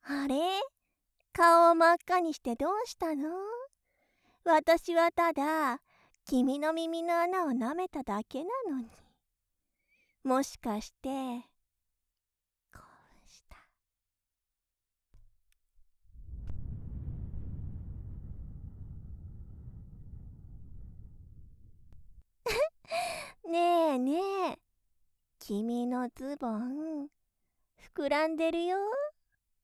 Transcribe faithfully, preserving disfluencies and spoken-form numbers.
あれ、顔を真っ赤にしてどうしたの？私はただ、君の耳の穴を舐めただけなのに。もしかして、興奮した？ねえねえ、君のズボン、膨らんでるよ。